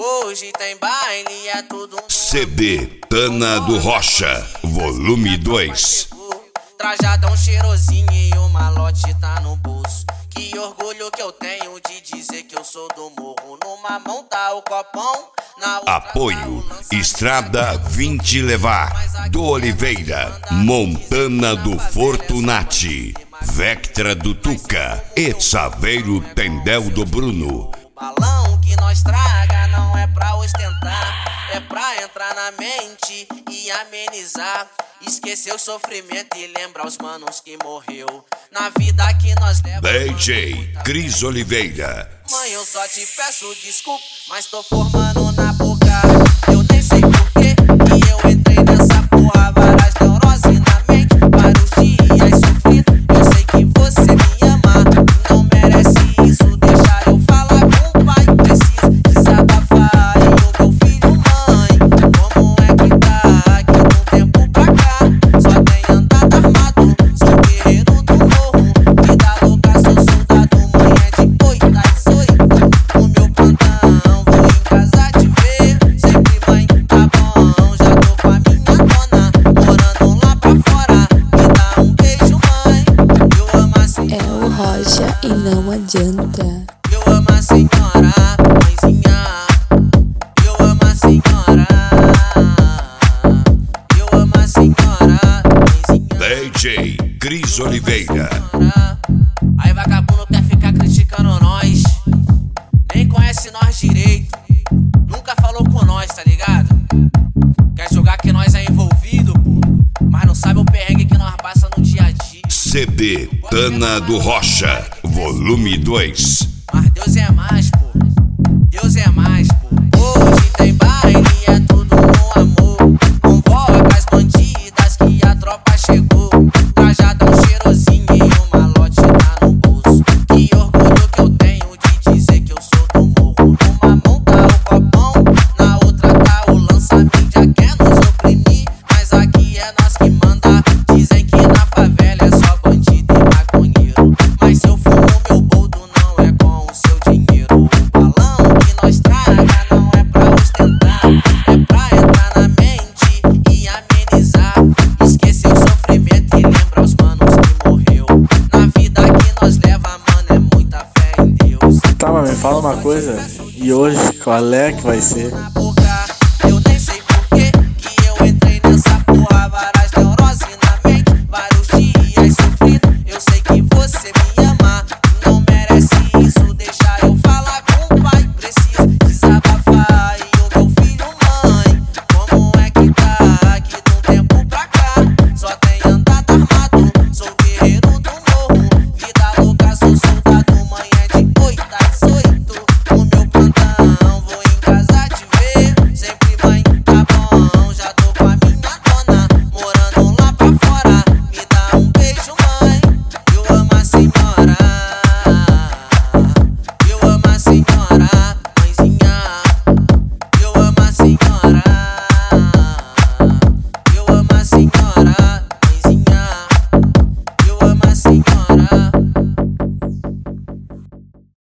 Hoje tem baile, é tudo novo. CD Tana do Rocha, volume 2. Trajadão cheirosinho e o malote tá no bolso. Que orgulho que eu tenho de dizer que eu sou do morro. Numa mão tá o copão, na outra Apoio Estrada 20 Levar do Oliveira, Montana do Fortunati, Vectra do Tuca e Saveiro Tendel do Bruno. Balão que nós traga não é pra ostentar, é pra entrar na mente e amenizar. Esquecer o sofrimento e lembrar os manos que morreu na vida que nós levamos. DJ Cris Oliveira. Mãe, eu só te peço desculpa, mas tô formando na boca. Eu nem sei porquê que eu entrei nessa porra. Várias neuroses na mente, vários dias sofridos. Eu sei que você me ama, não merece isso. Deixa eu falar com o pai, preciso desabafar. E o meu filho, mãe, como é que tá? Aqui no tempo pra cá, só tem andado armado. Sou guerreiro do morro, vida louca, sou soldado. Mãe é de 8 às 8, no meu plantão, vou em casa te ver. Sempre mãe, tá bom, já tô com a minha dona, morando lá pra fora. Me dá um beijo, mãe, eu amo a senhora. É o Rocha e não adianta. Eu amo a senhora, mãezinha. Eu amo a senhora. Eu amo a senhora, mãezinha. DJ Cris Oliveira. Aí vagabundo quer ficar criticando nós, nem conhece nós direito, nunca falou com nós, tá ligado? Quer jogar que nós é envolvido, pô, mas não sabe o perrengue que nós passa no dia a dia. CD Tana do Rocha, volume 2. Mas Deus é mais, pô, Deus é mais, pô. Hoje tem baile, é tudo no amor. Convoca as bandidas que a tropa chegou. Trajadão cheirosinho e o malote tá no bolso. Que orgulho que eu tenho de dizer que eu sou do morro. Numa mão tá o copão, na outra tá o lança-mídia. Quer nos oprimir, mas aqui é nós que manda. Dizem que na favela é só bandido e maconheiro, mas se eu fumo meu boldo não é com o seu dinheiro. O balão que nós traga não é pra ostentar, é pra entrar na mente e amenizar. Esquecer o sofrimento e lembrar os manos que morreu. Na vida que nós leva, mano, é muita fé em Deus. Tá, mas me fala uma coisa. E hoje, qual é que vai ser?